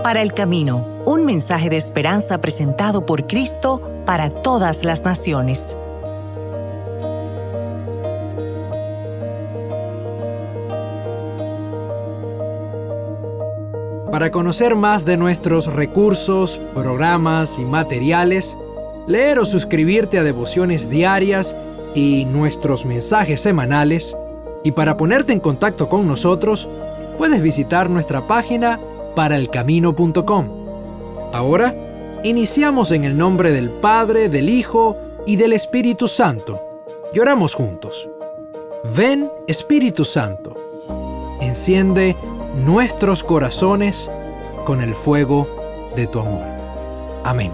para el camino, un mensaje de esperanza presentado por Cristo para todas las naciones. Para conocer más de nuestros recursos, programas y materiales, leer o suscribirte a devociones diarias y nuestros mensajes semanales, y para ponerte en contacto con nosotros, puedes visitar nuestra página paraelcamino.com. Ahora, iniciamos en el nombre del Padre, del Hijo y del Espíritu Santo, y oramos juntos. Ven, Espíritu Santo, enciende nuestros corazones con el fuego de tu amor. Amén.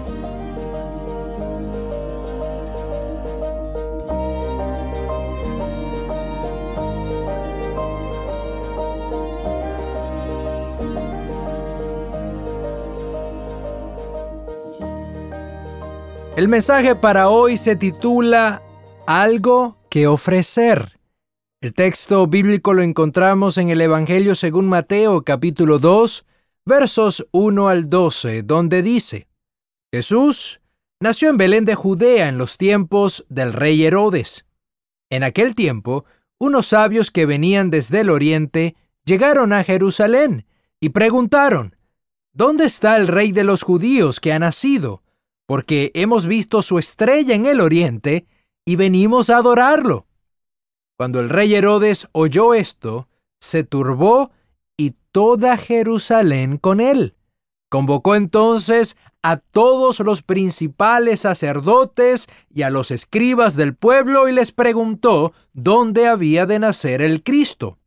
El mensaje para hoy se titula Algo que ofrecer. El texto bíblico lo encontramos en el Evangelio según Mateo, capítulo 2, versos 1 al 12, donde dice: Jesús nació en Belén de Judea en los tiempos del rey Herodes. En aquel tiempo, unos sabios que venían desde el oriente llegaron a Jerusalén y preguntaron: ¿Dónde está el rey de los judíos que ha nacido? Porque hemos visto su estrella en el oriente y venimos a adorarlo. Cuando el rey Herodes oyó esto, se turbó y toda Jerusalén con él. Convocó entonces a todos los principales sacerdotes y a los escribas del pueblo y les preguntó dónde había de nacer el Cristo.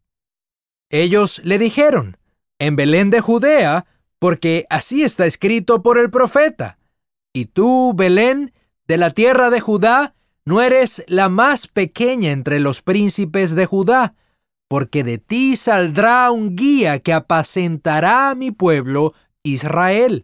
Ellos le dijeron: en Belén de Judea, porque así está escrito por el profeta. Y tú, Belén, de la tierra de Judá, no eres la más pequeña entre los príncipes de Judá, porque de ti saldrá un guía que apacentará a mi pueblo Israel.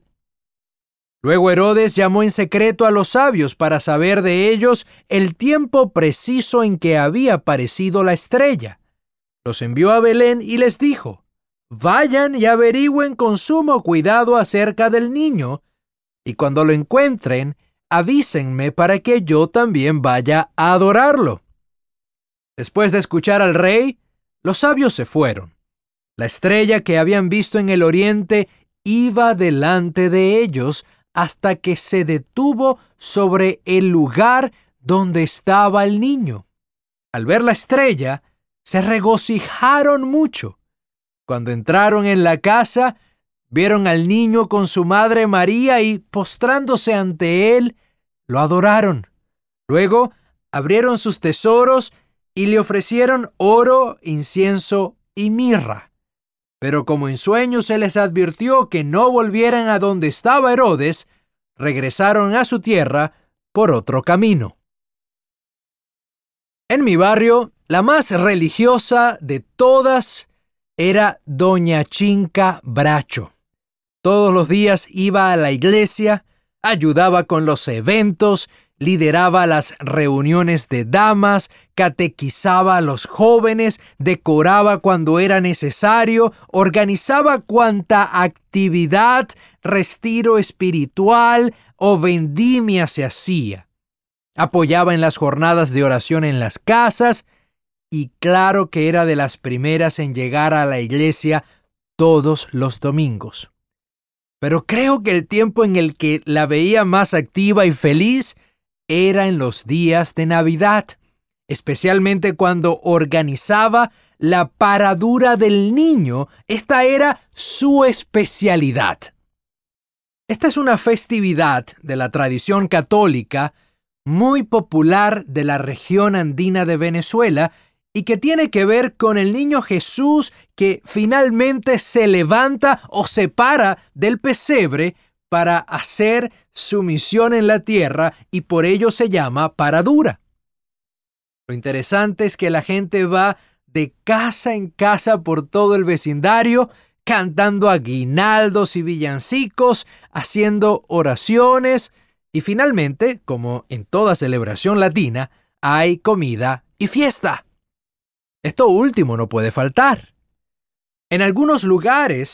Luego Herodes llamó en secreto a los sabios para saber de ellos el tiempo preciso en que había aparecido la estrella. Los envió a Belén y les dijo: vayan y averigüen con sumo cuidado acerca del niño, y cuando lo encuentren, avísenme para que yo también vaya a adorarlo. Después de escuchar al rey, los sabios se fueron. La estrella que habían visto en el oriente iba delante de ellos hasta que se detuvo sobre el lugar donde estaba el niño. Al ver la estrella, se regocijaron mucho. Cuando entraron en la casa, vieron al niño con su madre María y, postrándose ante él, lo adoraron. Luego abrieron sus tesoros y le ofrecieron oro, incienso y mirra. Pero como en sueños se les advirtió que no volvieran a donde estaba Herodes, regresaron a su tierra por otro camino. En mi barrio, la más religiosa de todas era Doña Chinca Bracho. Todos los días iba a la iglesia, ayudaba con los eventos, lideraba las reuniones de damas, catequizaba a los jóvenes, decoraba cuando era necesario, organizaba cuanta actividad, retiro espiritual o vendimia se hacía. Apoyaba en las jornadas de oración en las casas y claro que era de las primeras en llegar a la iglesia todos los domingos. Pero creo que el tiempo en el que la veía más activa y feliz era en los días de Navidad, especialmente cuando organizaba la paradura del niño. Esta era su especialidad. Esta es una festividad de la tradición católica muy popular de la región andina de Venezuela y que tiene que ver con el niño Jesús que finalmente se levanta o se para del pesebre para hacer su misión en la tierra y por ello se llama paradura. Lo interesante es que la gente va de casa en casa por todo el vecindario cantando aguinaldos y villancicos, haciendo oraciones y finalmente, como en toda celebración latina, hay comida y fiesta. Esto último no puede faltar. En algunos lugares,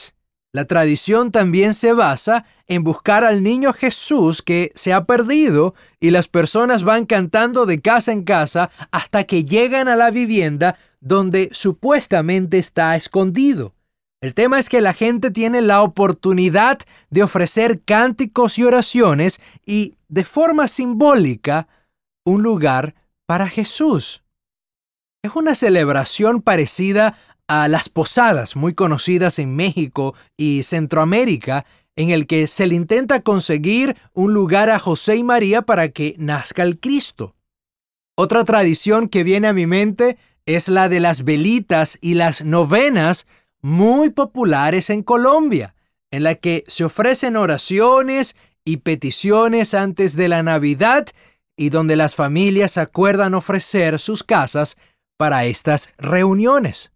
La tradición también se basa en buscar al niño Jesús que se ha perdido, y las personas van cantando de casa en casa hasta que llegan a la vivienda donde supuestamente está escondido. El tema es que la gente tiene la oportunidad de ofrecer cánticos y oraciones y, de forma simbólica, un lugar para Jesús. Es una celebración parecida a las posadas muy conocidas en México y Centroamérica, en el que se le intenta conseguir un lugar a José y María para que nazca el Cristo. Otra tradición que viene a mi mente es la de las velitas y las novenas, muy populares en Colombia, en la que se ofrecen oraciones y peticiones antes de la Navidad y donde las familias acuerdan ofrecer sus casas para estas reuniones.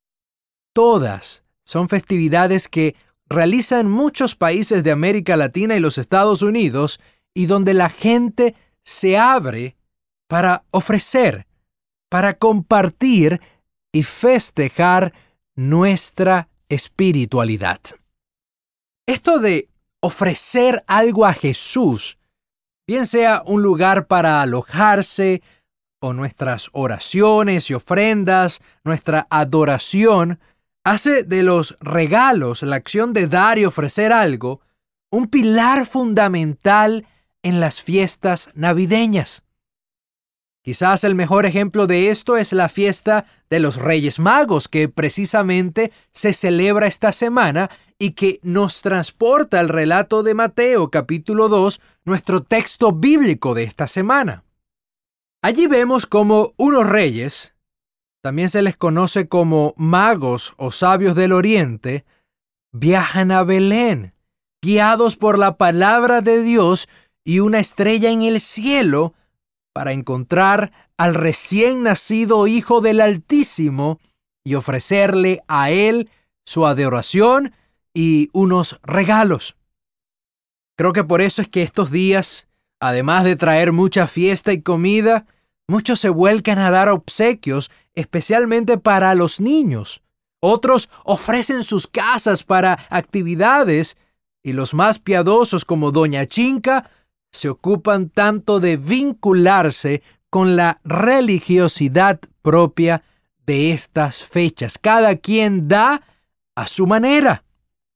Todas son festividades que realizan muchos países de América Latina y los Estados Unidos, y donde la gente se abre para ofrecer, para compartir y festejar nuestra espiritualidad. Esto de ofrecer algo a Jesús, bien sea un lugar para alojarse, o nuestras oraciones y ofrendas, nuestra adoración, hace de los regalos, la acción de dar y ofrecer algo, un pilar fundamental en las fiestas navideñas. Quizás el mejor ejemplo de esto es la fiesta de los Reyes Magos, que precisamente se celebra esta semana y que nos transporta al relato de Mateo, capítulo 2, nuestro texto bíblico de esta semana. Allí vemos cómo unos reyes, también se les conoce como magos o sabios del Oriente, viajan a Belén, guiados por la palabra de Dios y una estrella en el cielo, para encontrar al recién nacido Hijo del Altísimo y ofrecerle a Él su adoración y unos regalos. Creo que por eso es que estos días, además de traer mucha fiesta y comida, muchos se vuelcan a dar obsequios, especialmente para los niños. Otros ofrecen sus casas para actividades, y los más piadosos, como Doña Chinca, se ocupan tanto de vincularse con la religiosidad propia de estas fechas. Cada quien da a su manera.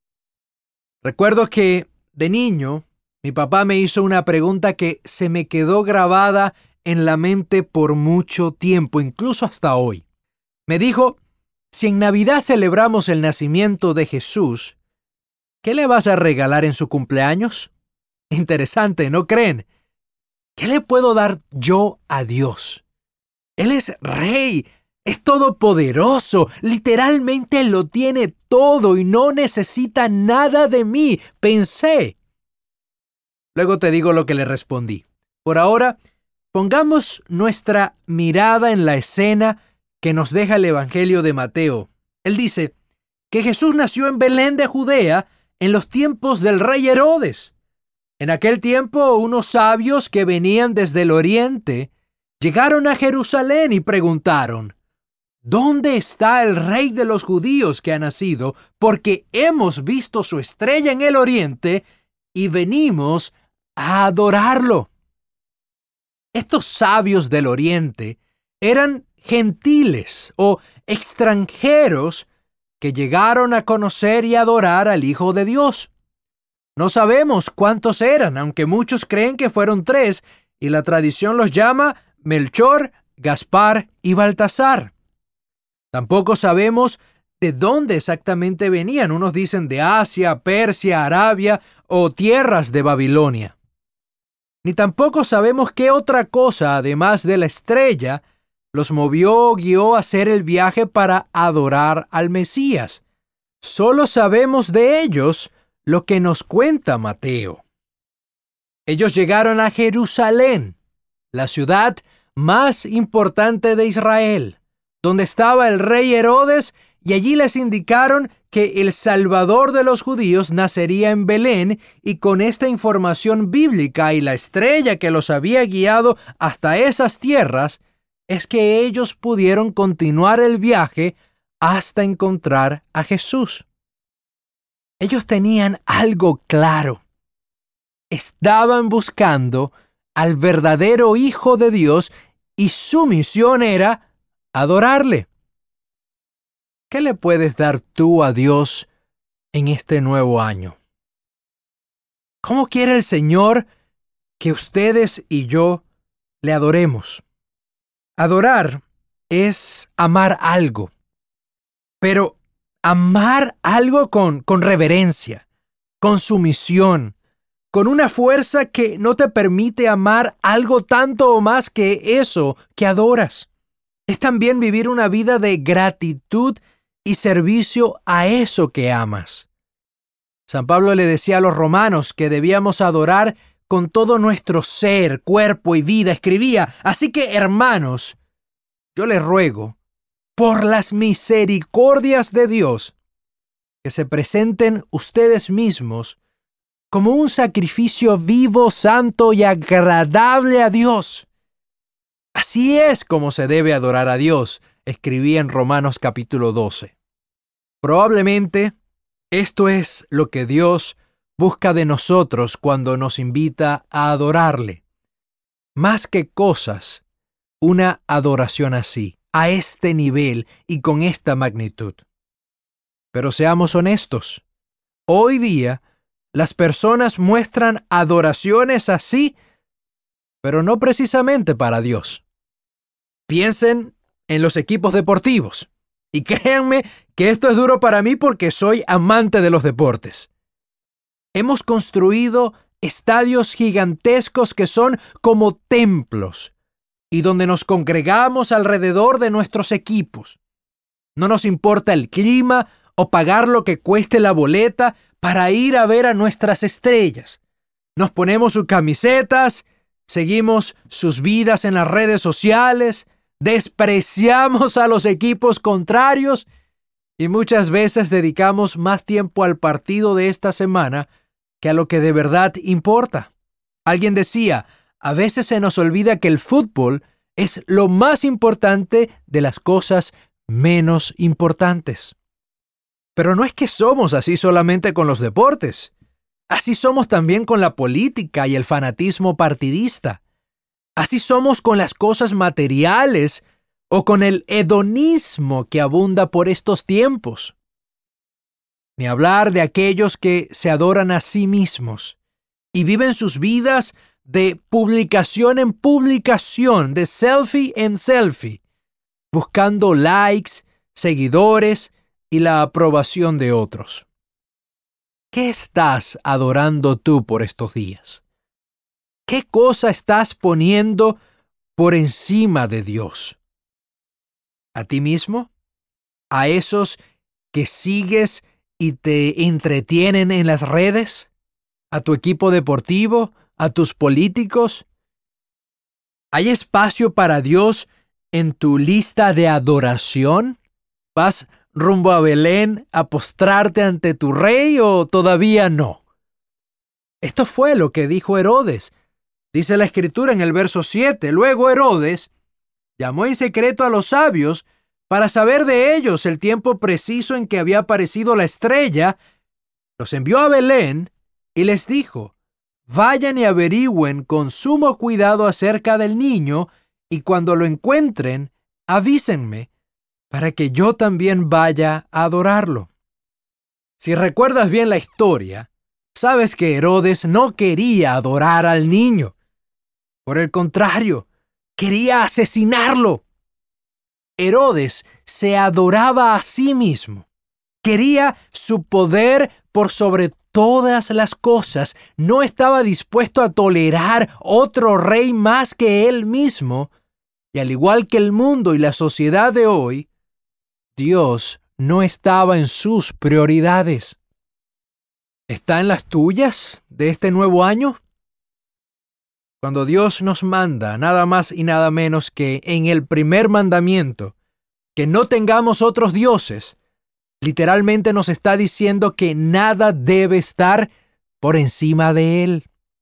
Recuerdo que de niño, mi papá me hizo una pregunta que se me quedó grabada en la mente por mucho tiempo, incluso hasta hoy. Me dijo: si en Navidad celebramos el nacimiento de Jesús, ¿qué le vas a regalar en su cumpleaños? Interesante, ¿no creen? ¿Qué le puedo dar yo a Dios? Él es rey, es todopoderoso, literalmente lo tiene todo y no necesita nada de mí, pensé. Luego te digo lo que le respondí. Por ahora, pongamos nuestra mirada en la escena que nos deja el Evangelio de Mateo. Él dice que Jesús nació en Belén de Judea en los tiempos del rey Herodes. En aquel tiempo, unos sabios que venían desde el oriente llegaron a Jerusalén y preguntaron: ¿dónde está el rey de los judíos que ha nacido? Porque hemos visto su estrella en el oriente y venimos a adorarlo. Estos sabios del oriente eran gentiles o extranjeros que llegaron a conocer y adorar al Hijo de Dios. No sabemos cuántos eran, aunque muchos creen que fueron 3, y la tradición los llama Melchor, Gaspar y Baltasar. Tampoco sabemos de dónde exactamente venían. Unos dicen de Asia, Persia, Arabia o tierras de Babilonia. Ni tampoco sabemos qué otra cosa, además de la estrella, los movió o guió a hacer el viaje para adorar al Mesías. Solo sabemos de ellos lo que nos cuenta Mateo. Ellos llegaron a Jerusalén, la ciudad más importante de Israel, donde estaba el rey Herodes, y allí les indicaron que el Salvador de los judíos nacería en Belén, y con esta información bíblica y la estrella que los había guiado hasta esas tierras, es que ellos pudieron continuar el viaje hasta encontrar a Jesús. Ellos tenían algo claro. Estaban buscando al verdadero Hijo de Dios y su misión era adorarle. ¿Qué le puedes dar tú a Dios en este nuevo año? ¿Cómo quiere el Señor que ustedes y yo le adoremos? Adorar es amar algo, pero amar algo con reverencia, con sumisión, con una fuerza que no te permite amar algo tanto o más que eso que adoras. Es también vivir una vida de gratitud y servicio a eso que amas. San Pablo le decía a los romanos que debíamos adorar con todo nuestro ser, cuerpo y vida. Escribía: así que, hermanos, yo les ruego, por las misericordias de Dios, que se presenten ustedes mismos como un sacrificio vivo, santo y agradable a Dios. Así es como se debe adorar a Dios, escribía en Romanos capítulo 12. Probablemente esto es lo que Dios busca de nosotros cuando nos invita a adorarle. Más que cosas, una adoración así, a este nivel y con esta magnitud. Pero seamos honestos, hoy día las personas muestran adoraciones así, pero no precisamente para Dios. Piensen en los equipos deportivos. Y créanme que esto es duro para mí porque soy amante de los deportes. Hemos construido estadios gigantescos que son como templos y donde nos congregamos alrededor de nuestros equipos. No nos importa el clima o pagar lo que cueste la boleta para ir a ver a nuestras estrellas. Nos ponemos sus camisetas, seguimos sus vidas en las redes sociales, despreciamos a los equipos contrarios y muchas veces dedicamos más tiempo al partido de esta semana que a lo que de verdad importa. Alguien decía: a veces se nos olvida que el fútbol es lo más importante de las cosas menos importantes. Pero no es que somos así solamente con los deportes. Así somos también con la política y el fanatismo partidista. Así somos con las cosas materiales o con el hedonismo que abunda por estos tiempos. Ni hablar de aquellos que se adoran a sí mismos y viven sus vidas de publicación en publicación, de selfie en selfie, buscando likes, seguidores y la aprobación de otros. ¿Qué estás adorando tú por estos días? ¿Qué cosa estás poniendo por encima de Dios? ¿A ti mismo? ¿A esos que sigues y te entretienen en las redes? ¿A tu equipo deportivo? ¿A tus políticos? ¿Hay espacio para Dios en tu lista de adoración? ¿Vas rumbo a Belén a postrarte ante tu rey o todavía no? Esto fue lo que dijo Herodes. Dice la Escritura en el verso 7, luego Herodes llamó en secreto a los sabios para saber de ellos el tiempo preciso en que había aparecido la estrella, los envió a Belén y les dijo: vayan y averigüen con sumo cuidado acerca del niño y cuando lo encuentren, avísenme para que yo también vaya a adorarlo. Si recuerdas bien la historia, sabes que Herodes no quería adorar al niño. Por el contrario, quería asesinarlo. Herodes se adoraba a sí mismo. Quería su poder por sobre todas las cosas. No estaba dispuesto a tolerar otro rey más que él mismo. Y al igual que el mundo y la sociedad de hoy, Dios no estaba en sus prioridades. ¿Está en las tuyas de este nuevo año? Cuando Dios nos manda nada más y nada menos que en el primer mandamiento, que no tengamos otros dioses, literalmente nos está diciendo que nada debe estar por encima de Él.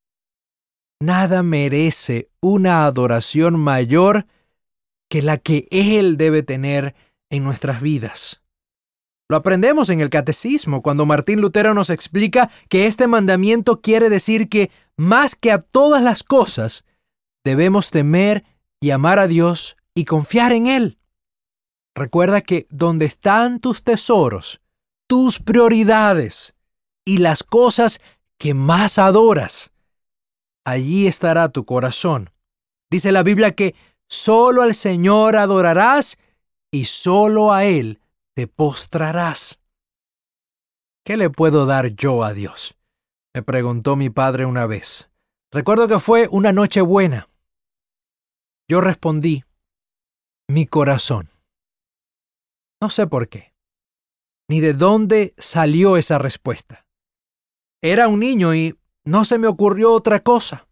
Nada merece una adoración mayor que la que Él debe tener en nuestras vidas. Lo aprendemos en el Catecismo, cuando Martín Lutero nos explica que este mandamiento quiere decir que, más que a todas las cosas, debemos temer y amar a Dios y confiar en Él. Recuerda que donde están tus tesoros, tus prioridades y las cosas que más adoras, allí estará tu corazón. Dice la Biblia que solo al Señor adorarás y solo a Él te postrarás. ¿Qué le puedo dar yo a Dios?, me preguntó mi padre una vez. Recuerdo que fue una noche buena. Yo respondí, mi corazón. No sé por qué, ni de dónde salió esa respuesta. Era un niño y no se me ocurrió otra cosa.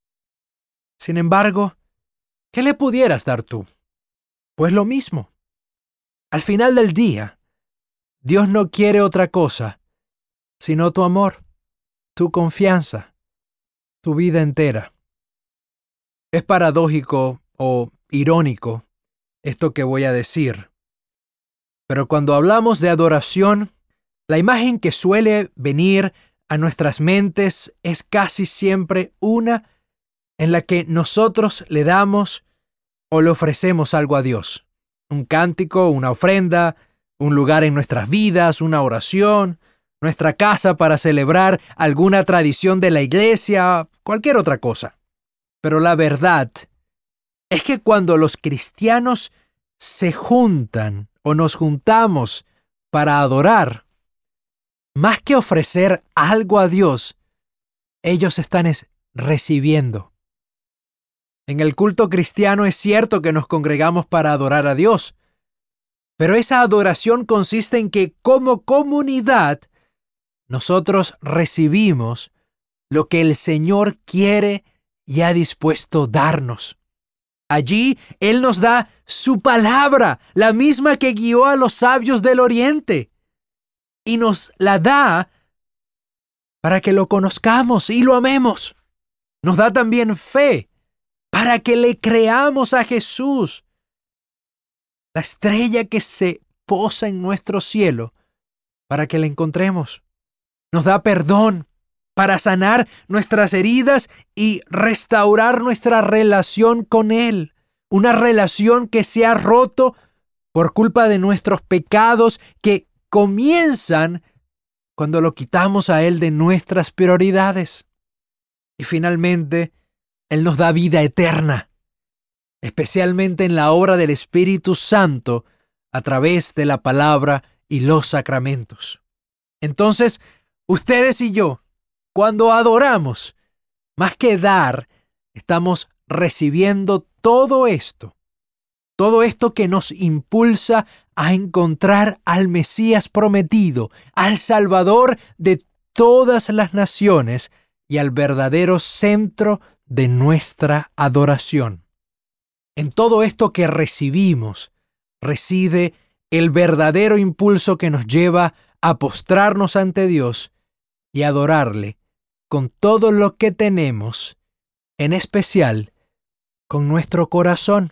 Sin embargo, ¿qué le pudieras dar tú? Pues lo mismo. Al final del día, Dios no quiere otra cosa sino tu amor, tu confianza, tu vida entera. Es paradójico o irónico esto que voy a decir, pero cuando hablamos de adoración, la imagen que suele venir a nuestras mentes es casi siempre una en la que nosotros le damos o le ofrecemos algo a Dios. Un cántico, una ofrenda, un lugar en nuestras vidas, una oración, nuestra casa para celebrar alguna tradición de la iglesia, cualquier otra cosa. Pero la verdad es que cuando los cristianos se juntan o nos juntamos para adorar, más que ofrecer algo a Dios, ellos están recibiendo. En el culto cristiano es cierto que nos congregamos para adorar a Dios, pero esa adoración consiste en que como comunidad nosotros recibimos lo que el Señor quiere y ha dispuesto darnos. Allí Él nos da su palabra, la misma que guió a los sabios del Oriente, y nos la da para que lo conozcamos y lo amemos. Nos da también fe para que le creamos a Jesús, la estrella que se posa en nuestro cielo, para que la encontremos. Nos da perdón para sanar nuestras heridas y restaurar nuestra relación con Él. Una relación que se ha roto por culpa de nuestros pecados que comienzan cuando lo quitamos a Él de nuestras prioridades. Y finalmente, Él nos da vida eterna, especialmente en la obra del Espíritu Santo a través de la palabra y los sacramentos. Entonces, ustedes y yo, cuando adoramos, más que dar, estamos recibiendo todo esto que nos impulsa a encontrar al Mesías prometido, al Salvador de todas las naciones y al verdadero centro de nuestra adoración. En todo esto que recibimos reside el verdadero impulso que nos lleva a postrarnos ante Dios y adorarle con todo lo que tenemos, en especial con nuestro corazón.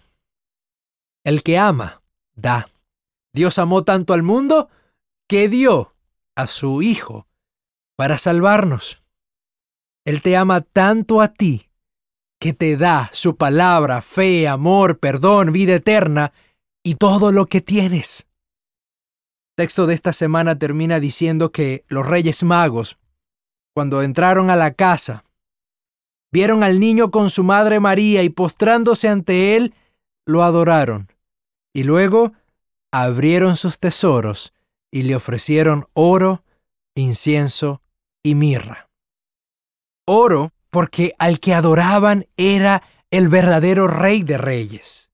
El que ama, da. Dios amó tanto al mundo que dio a su Hijo para salvarnos. Él te ama tanto a ti que te da su palabra, fe, amor, perdón, vida eterna y todo lo que tienes. El texto de esta semana termina diciendo que los Reyes Magos, cuando entraron a la casa, vieron al niño con su madre María y postrándose ante él, lo adoraron. Y luego abrieron sus tesoros y le ofrecieron oro, incienso y mirra. Oro porque al que adoraban era el verdadero Rey de Reyes.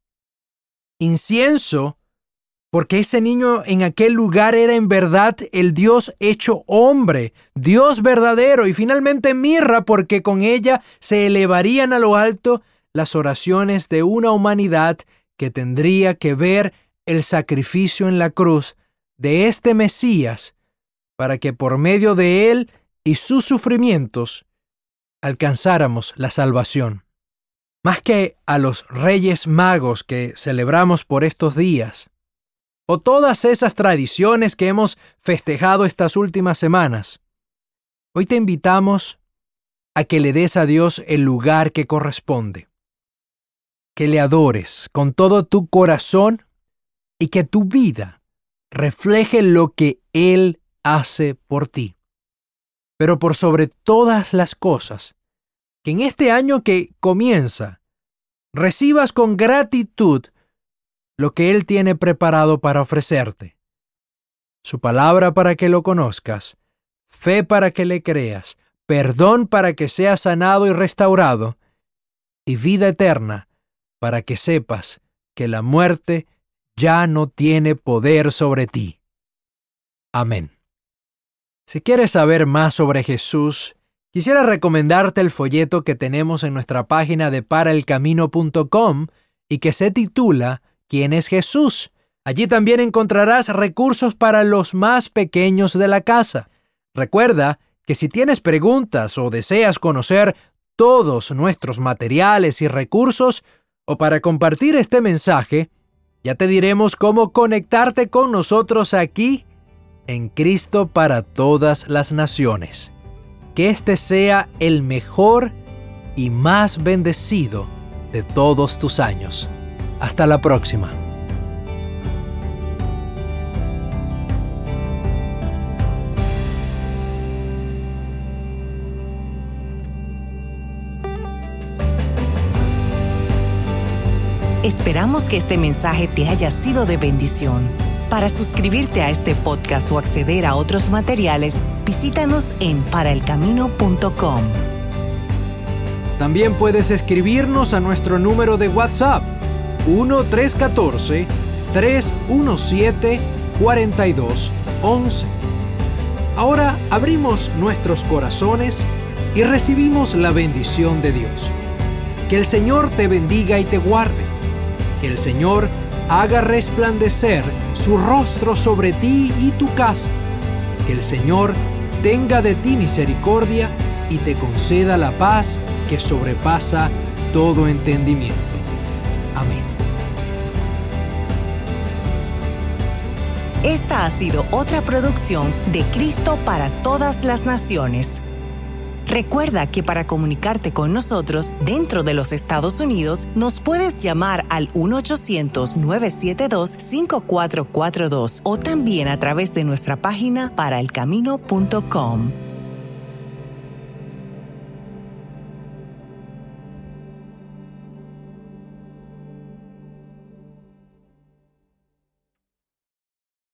Incienso porque ese niño en aquel lugar era en verdad el Dios hecho hombre, Dios verdadero. Y finalmente mirra porque con ella se elevarían a lo alto las oraciones de una humanidad que tendría que ver el sacrificio en la cruz de este Mesías para que por medio de él y sus sufrimientos alcanzáramos la salvación. Más que a los Reyes Magos que celebramos por estos días, o todas esas tradiciones que hemos festejado estas últimas semanas. Hoy te invitamos a que le des a Dios el lugar que corresponde, que le adores con todo tu corazón y que tu vida refleje lo que Él hace por ti. Pero por sobre todas las cosas, que en este año que comienza, recibas con gratitud lo que Él tiene preparado para ofrecerte. Su palabra para que lo conozcas, fe para que le creas, perdón para que seas sanado y restaurado, y vida eterna para que sepas que la muerte ya no tiene poder sobre ti. Amén. Si quieres saber más sobre Jesús, quisiera recomendarte el folleto que tenemos en nuestra página de paraelcamino.com y que se titula ¿Quién es Jesús? Allí también encontrarás recursos para los más pequeños de la casa. Recuerda que si tienes preguntas o deseas conocer todos nuestros materiales y recursos, o para compartir este mensaje, ya te diremos cómo conectarte con nosotros aquí en Cristo para todas las naciones. Que este sea el mejor y más bendecido de todos tus años. Hasta la próxima. Esperamos que este mensaje te haya sido de bendición. Para suscribirte a este podcast o acceder a otros materiales, visítanos en paraelcamino.com. También puedes escribirnos a nuestro número de WhatsApp 1-314-317-4211. Ahora abrimos nuestros corazones y recibimos la bendición de Dios. Que el Señor te bendiga y te guarde. Que el Señor haga resplandecer su rostro sobre ti y tu casa. Que el Señor tenga de ti misericordia y te conceda la paz que sobrepasa todo entendimiento. Amén. Esta ha sido otra producción de Cristo para todas las naciones. Recuerda que para comunicarte con nosotros dentro de los Estados Unidos, nos puedes llamar al 1-800-972-5442 o también a través de nuestra página paraelcamino.com.